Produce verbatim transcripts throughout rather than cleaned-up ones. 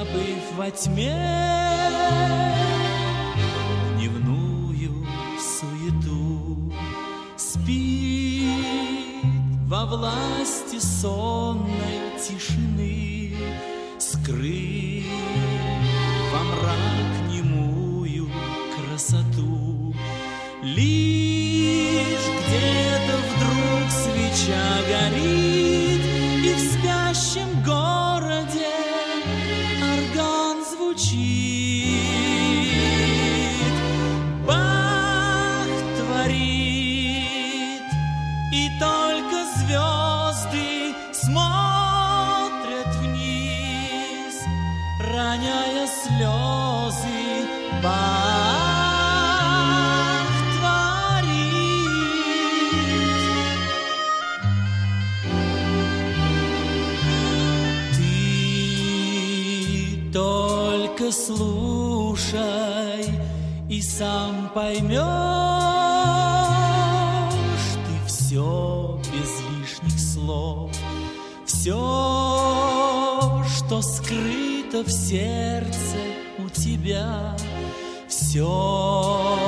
забыв во тьме дневную суету, спит во власти сонной тишины, скрыв во мрак немую красоту. Лишь где-то вдруг свеча горит, и в спящем городе орган звучит. Бах творит, и только звезды смотрят вниз, роняя слезы. Бах творит. Ты только слушай и сам поймешь, ты все без лишних слов, все, что скрыто в сердце у тебя, все,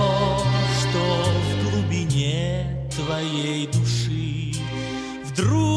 что в глубине твоей души вдруг